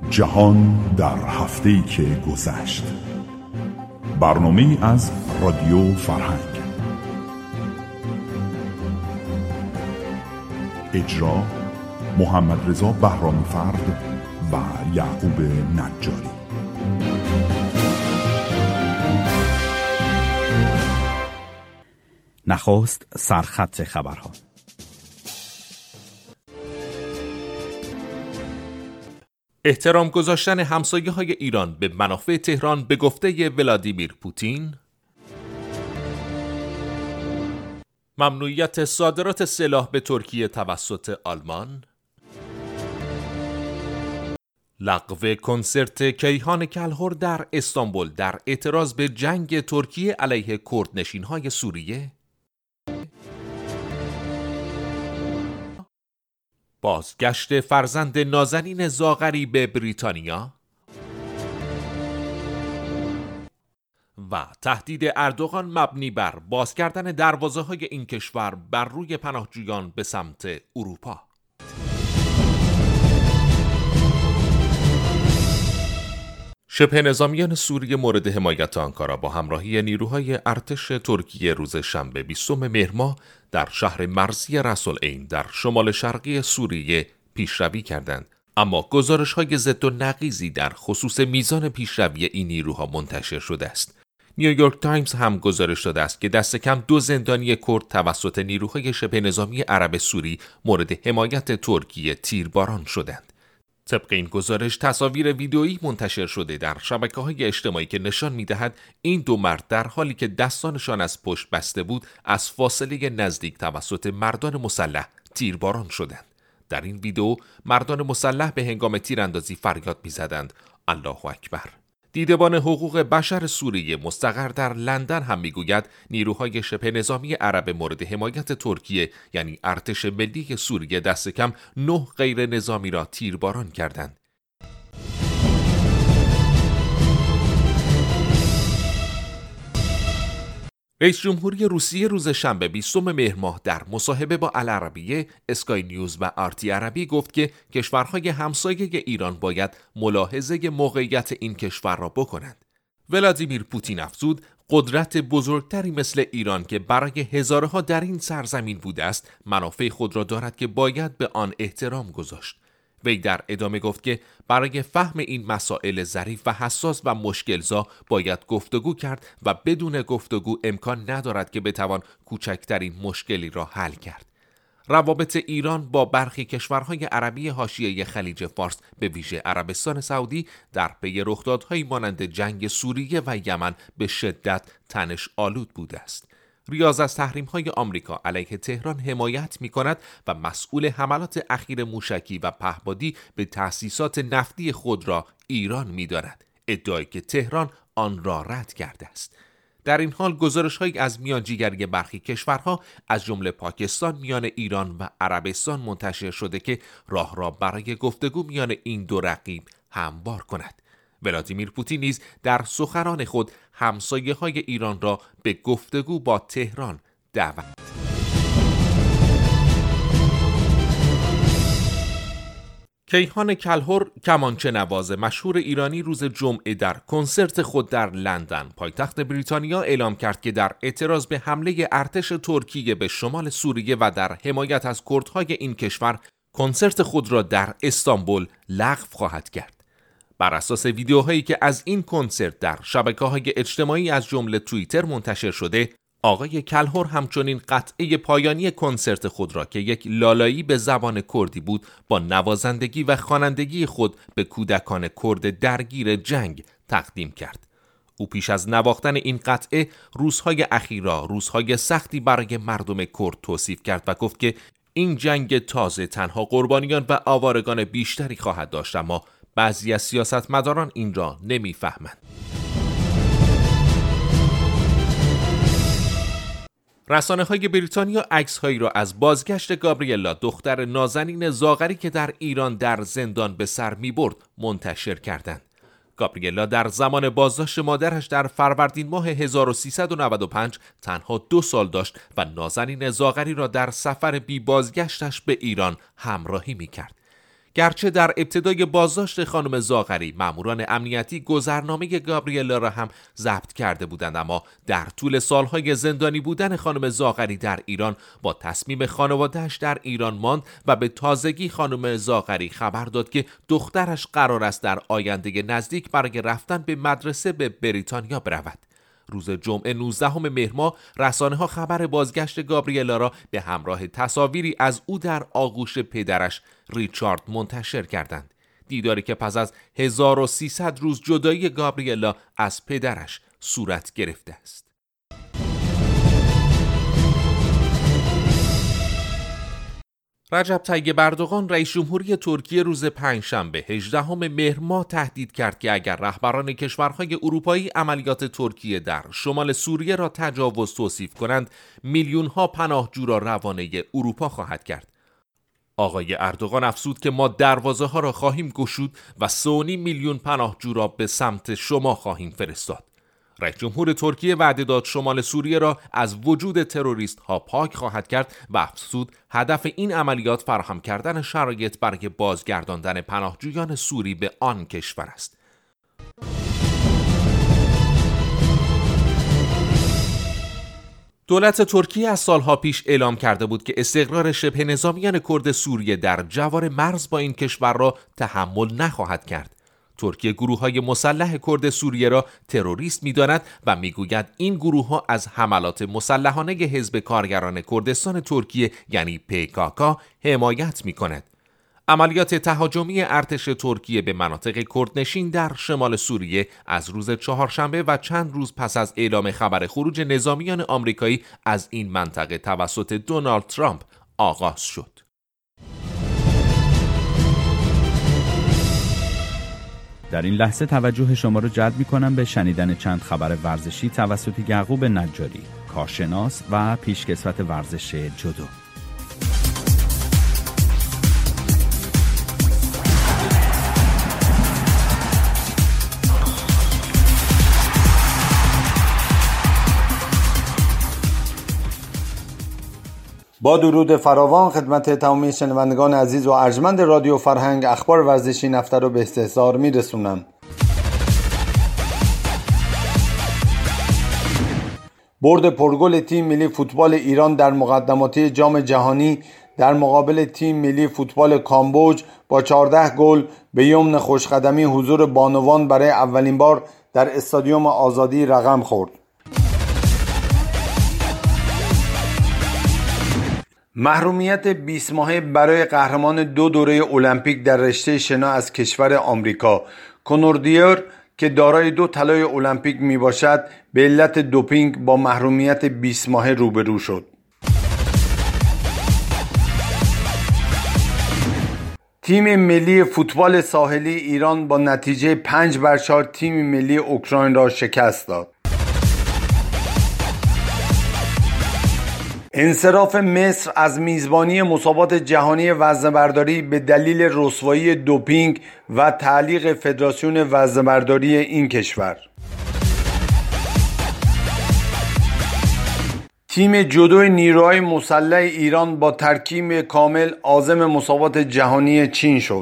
جهان در هفته‌ای که گذشت. برنامه‌ای از رادیو فرهنگ. اجرا محمد رضا بهرامی فرد و یعقوب نجاری. نخست سرخط خبرها. احترام گذاشتن همسایه‌های ایران به منافع تهران به گفته ولادیمیر پوتین. ممنوعیت صادرات سلاح به ترکیه توسط آلمان. لغو کنسرت کیهان کلهر در استانبول در اعتراض به جنگ ترکیه علیه کردنشین‌های سوریه. بازگشت فرزند نازنین زاغری به بریتانیا و تهدید اردوغان مبنی بر باز کردن دروازه‌های این کشور بر روی پناهجویان به سمت اروپا. شبه نظامیان سوریه مورد حمایت آنکارا با همراهی نیروهای ارتش ترکیه روز شنبه 20 مهر ماه در شهر مرزی رأس العین در شمال شرقی سوریه پیشروی کردند، اما گزارش‌های ضد و نقیضی در خصوص میزان پیشروی این نیروها منتشر شده است. نیویورک تایمز هم گزارش داده است که دست کم 2 زندانی کرد توسط نیروهای شبه نظامی عرب سوری مورد حمایت ترکیه تیرباران شدند. طبق این گزارش تصاویر ویدئویی منتشر شده در شبکه‌های اجتماعی که نشان می‌دهد این 2 مرد در حالی که دستانشان از پشت بسته بود از فاصله نزدیک توسط مردان مسلح تیرباران شدند. در این ویدئو مردان مسلح به هنگام تیراندازی فریاد می‌زدند الله اکبر. دیدبان حقوق بشر سوریه مستقر در لندن هم میگوید نیروهای شبه نظامی عرب مورد حمایت ترکیه یعنی ارتش ملی سوریه دست کم 9 غیر نظامی را تیرباران کردند. رئیس جمهوری روسیه روز شنبه 20 مهر ماه در مصاحبه با العربیه، اسکای نیوز و آرتی عربی گفت که کشورهای همسایه ایران باید ملاحظه موقعیت این کشور را بکنند. ولادیمیر پوتین افزود قدرت بزرگتری مثل ایران که برای هزارها در این سرزمین بوده است، منافع خود را دارد که باید به آن احترام گذاشت. وی در ادامه گفت که برای فهم این مسائل ظریف و حساس و مشکلزا باید گفتگو کرد و بدون گفتگو امکان ندارد که بتوان کوچکترین مشکلی را حل کرد. روابط ایران با برخی کشورهای عربی حاشیه خلیج فارس به ویژه عربستان سعودی در پی رخدادهایی مانند جنگ سوریه و یمن به شدت تنش آلود بوده است. ریاض از تحریم‌های آمریکا علیه تهران حمایت می‌کند و مسئول حملات اخیر موشکی و پهپادی به تأسیسات نفتی خود را ایران می‌داند، ادعایی که تهران آن را رد کرده است. در این حال گزارش‌هایی از میانجیگری برخی کشورها از جمله پاکستان میان ایران و عربستان منتشر شده که راه را برای گفتگو میان این 2 رقیب هموار کند. ولادیمیر پوتین نیز در سخنان خود همسایه‌های ایران را به گفتگو با تهران دعوت. کیهان کلهر کمانچه نواز مشهور ایرانی روز جمعه در کنسرت خود در لندن پایتخت بریتانیا اعلام کرد که در اعتراض به حمله ارتش ترکیه به شمال سوریه و در حمایت از کردهای این کشور کنسرت خود را در استانبول لغو خواهد کرد. بر اساس ویدیوهایی که از این کنسرت در شبکه‌های اجتماعی از جمله توییتر منتشر شده، آقای کلهر همچنین قطعه پایانی کنسرت خود را که یک لالایی به زبان کردی بود با نوازندگی و خوانندگی خود به کودکان کرد درگیر جنگ تقدیم کرد. او پیش از نواختن این قطعه روزهای اخیر را روزهای سختی برای مردم کرد توصیف کرد و گفت که این جنگ تازه تنها قربانیان و آوارگان بیشتری خواهد داشت، اما بعضی از سیاستمداران این را نمی‌فهمند. رسانه‌های بریتانیا عکس‌هایی را از بازگشت گابریلا دختر نازنین زاغری که در ایران در زندان به سر می‌برد منتشر کردند. گابریلا در زمان بازداشت مادرش در فروردین ماه 1395 تنها 2 سال داشت و نازنین زاغری را در سفر بی بازگشتش به ایران همراهی می‌کرد. گرچه در ابتدای بازداشت خانم زاغری ماموران امنیتی گذرنامه گابریلا را هم ضبط کرده بودند، اما در طول سالهای زندانی بودن خانم زاغری در ایران با تصمیم خانواده‌اش در ایران ماند و به تازگی خانم زاغری خبر داد که دخترش قرار است در آینده نزدیک برای رفتن به مدرسه به بریتانیا برود. روز جمعه 19 مهر ماه رسانه‌ها خبر بازگشت گابریلا را به همراه تصاویری از او در آغوش پدرش ریچارد منتشر کردند. دیداری که پس از 1300 روز جدایی گابریلا از پدرش صورت گرفته است. رجب طیب اردوغان رئیس جمهوری ترکیه روز پنجشنبه 18 مهر ماه تهدید کرد که اگر رهبران کشورهای اروپایی عملیات ترکیه در شمال سوریه را تجاوز توصیف کنند، میلیون‌ها پناهجو را روانه اروپا خواهد کرد. آقای اردوغان افزود که ما دروازه‌ها را خواهیم گشود و 3.5 میلیون پناهجو را به سمت شما خواهیم فرستاد. رئیس جمهور ترکیه وعده داد شمال سوریه را از وجود تروریست ها پاک خواهد کرد و افزود هدف این عملیات فراهم کردن شرایط برای بازگرداندن پناهجویان سوری به آن کشور است. دولت ترکیه از سالها پیش اعلام کرده بود که استقرار شبه نظامیان کرد سوریه در جوار مرز با این کشور را تحمل نخواهد کرد. ترکیه گروه‌های مسلح کرد سوریه را تروریست می‌داند و می‌گوید این گروه‌ها از حملات مسلحانه حزب کارگران کردستان ترکیه یعنی PKK حمایت می‌کند. عملیات تهاجمی ارتش ترکیه به مناطق کردنشین در شمال سوریه از روز چهارشنبه و چند روز پس از اعلام خبر خروج نظامیان آمریکایی از این منطقه توسط دونالد ترامپ آغاز شد. در این لحظه توجه شما را جلب می‌کنم به شنیدن چند خبر ورزشی توسط یعقوب نجاری، کارشناس و پیشکسوت ورزش جودو. با درود فراوان خدمت تمامی شنوندگان عزیز و ارجمند رادیو فرهنگ، اخبار ورزشی نفته رو به استحضار میرسونم. برد پرگل تیم ملی فوتبال ایران در مقدماتی جام جهانی در مقابل تیم ملی فوتبال کامبوج با 14 گل به یمن خوشقدمی حضور بانوان برای اولین بار در استادیوم آزادی رقم خورد. محرومیت 20 ماهه برای قهرمان 2 دوره المپیک در رشته شنا از کشور آمریکا، کنور دیر که دارای 2 طلای المپیک می باشد، به علت دوپینگ با محرومیت 20 ماهه روبرو شد. تیم ملی فوتبال ساحلی ایران با نتیجه 5-4 تیم ملی اوکراین را شکست داد. انصراف مصر از میزبانی مسابقات جهانی وزنه‌برداری به دلیل رسوایی دوپینگ و تعلیق فدراسیون وزنه‌برداری این کشور. تیم جودو نیروهای مسلح ایران با ترکیب کامل عازم مسابقات جهانی چین شد.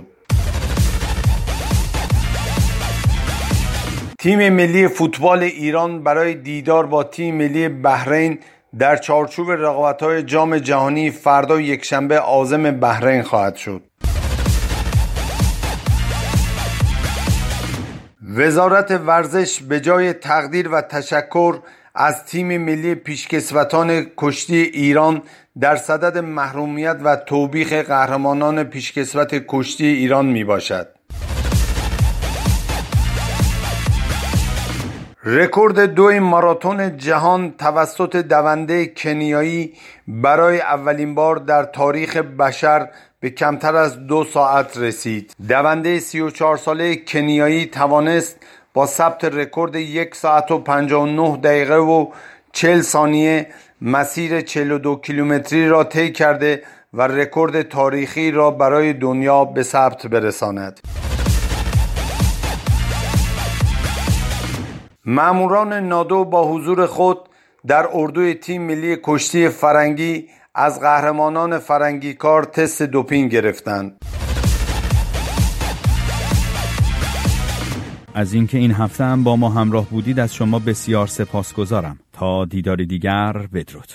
تیم ملی فوتبال ایران برای دیدار با تیم ملی بحرین در چارچوب رقابت‌های جام جهانی فردا یکشنبه عازم بحرین خواهد شد. وزارت ورزش به جای تقدیر و تشکر از تیم ملی پیشکسوتان کشتی ایران در صدد محرومیت و توبیخ قهرمانان پیشکسوت کشتی ایران می باشد. رکورد 2 ماراتون جهان توسط دونده کنیایی برای اولین بار در تاریخ بشر به کمتر از 2 ساعت رسید. دونده 34 ساله کنیایی توانست با ثبت رکورد 1 ساعت و 59 دقیقه و 40 ثانیه مسیر 42 کیلومتری را طی کرده و رکورد تاریخی را برای دنیا به ثبت برساند. ماموران نادو با حضور خود در اردوی تیم ملی کشتی فرنگی از قهرمانان فرنگی کار تست دوپینگ گرفتند. از اینکه این هفته هم با ما همراه بودید از شما بسیار سپاسگزارم. تا دیداری دیگر، بدرود.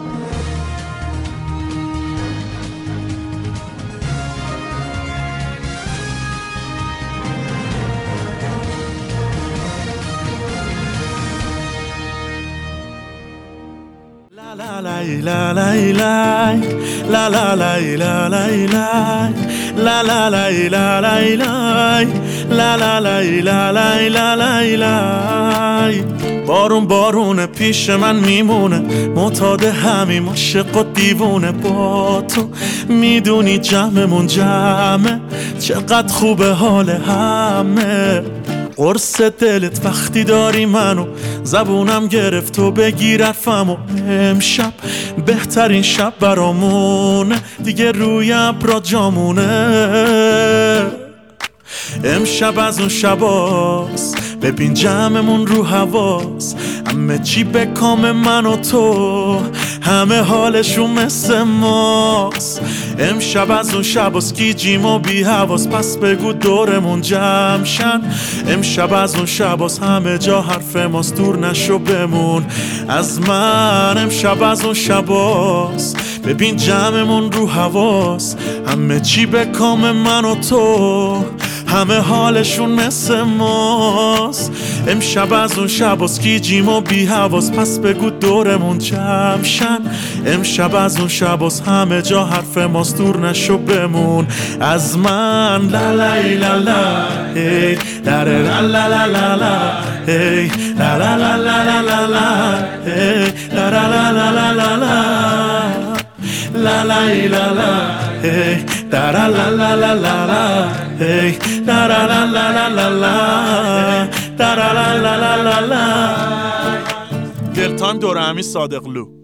La la la la la la la la la la la la la la la la. بارون پیش من میمونه، معتاد همیم عاشق و دیوونه. با تو میدونی جمعمون جمعه، چقدر خوبه حال همه. قرص دلت وقتی داری منو، زبونم گرفت و بگیر حرفمو. امشب بهترین شب برامونه، دیگه روی ابرا جامونه. امشب از اون شباست، ببین جمعمون رو حواس. همه چی به کام من و تو، همه حالشون مثل ماست. امشب از اون شباست، گیجیم و بی حواس. پس بگو دورمون جمع شن. امشب از اون شباست، همه جا حرف ماست. دور نشو بمون از من. امشب از اون شباست، ببین جمعمون رو حواس. همه چی به کام من و تو، همه حالشون مثل ماست. امشب از اون شباست، گیجیم و بی حواس. پس بگو دورمون جمع شن. امشب از اون شباست، همه جا حرف ماست. دور نشو بمون از من. لا لا لا لا هی لا لا لا لا لا لا هی لا لا لا لا لا لا هی لا لا لا لا لا لا la la la la hey da la la la la la la hey da la la la la la la da la la la la la la. دلتان دور همی صادقلو.